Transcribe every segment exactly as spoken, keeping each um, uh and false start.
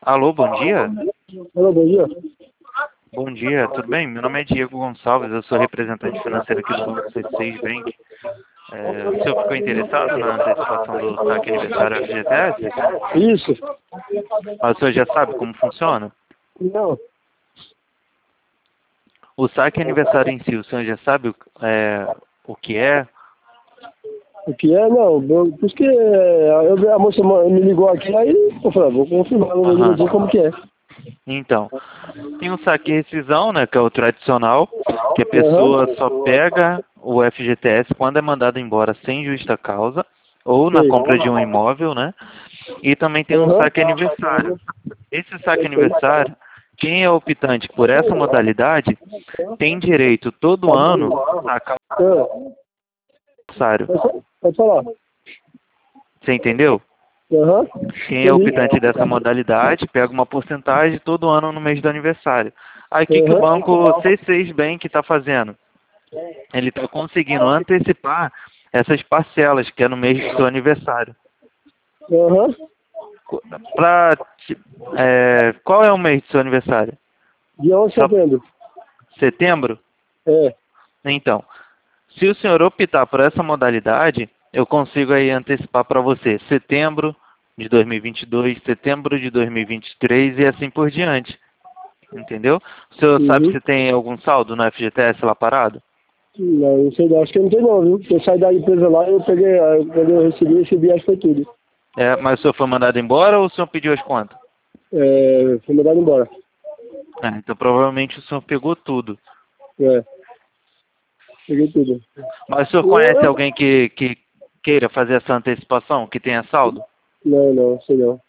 Alô, bom dia? Alô, bom dia. Bom dia, tudo bem? Meu nome é Diego Gonçalves, eu sou representante financeiro aqui do Banco C seis Bank. É, o senhor ficou interessado na antecipação do saque aniversário F G T S? Isso. Mas o senhor já sabe como funciona? Não. O saque aniversário em si, o senhor já sabe o, é, o que é? O que é? Não. Eu, por isso que é, eu, a moça me ligou aqui, aí eu falei, ah, vou confirmar, não vou Aham. dizer como que é. Então, tem o saque e rescisão, né, que é o tradicional, que a pessoa Aham. só pega o F G T S quando é mandado embora sem justa causa, ou na Sei. compra de um imóvel, né? E também tem um Aham. saque aniversário. Esse saque aniversário, quem é optante por essa modalidade, tem direito todo ano a sacar Ah, o aniversário. pode pode falar. Você entendeu? Aham. Quem é Entendi. optante dessa modalidade pega uma porcentagem todo ano no mês do aniversário. Aí o que, que o banco Aham. C seis Bank está fazendo? Ele está conseguindo antecipar essas parcelas que é no mês do seu aniversário. Aham. Pra, ti- é, qual é o mês do seu aniversário? Dia onze de Só setembro. setembro? É. Então, se o senhor optar por essa modalidade, eu consigo aí antecipar para você setembro de dois mil e vinte e dois, setembro de dois mil e vinte e três e assim por diante. Entendeu? O senhor sabe Uhum. se tem algum saldo no F G T S lá parado? Não, não sei, não. Acho que não tem não, viu? Eu saí da empresa lá, eu peguei, aí, quando eu recebi, recebi, acho que foi tudo. É, mas o senhor foi mandado embora ou o senhor pediu as contas? É, fui mandado embora. Ah, então provavelmente o senhor pegou tudo. É, peguei tudo. Mas o senhor conhece Eu, alguém que, que queira fazer essa antecipação, que tenha saldo? não, não, sei não.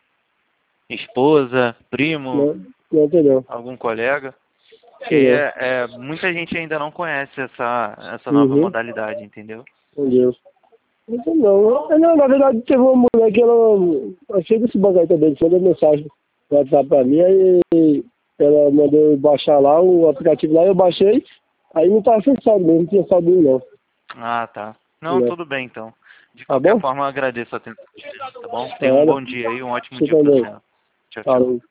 Esposa, primo, Não, não tem não. algum colega? Porque Sei não. é, é, muita gente ainda não conhece essa, essa nova Uhum, modalidade, entendeu? entendeu. Não tem não. É, não, na verdade teve uma mulher que ela, achei desse banco aí também, mandou mensagem no WhatsApp pra mim, aí ela mandou eu baixar lá, o aplicativo lá, eu baixei, aí não tava sem saldo mesmo, não tinha saldo nenhum não. Ah, tá. Não, Né? tudo bem então. De Tá qualquer bom? forma, eu agradeço a atenção, tá bom? Tenha um Nada. bom dia aí, um ótimo Você dia para o também. senhor. Tchau, tchau. Falou.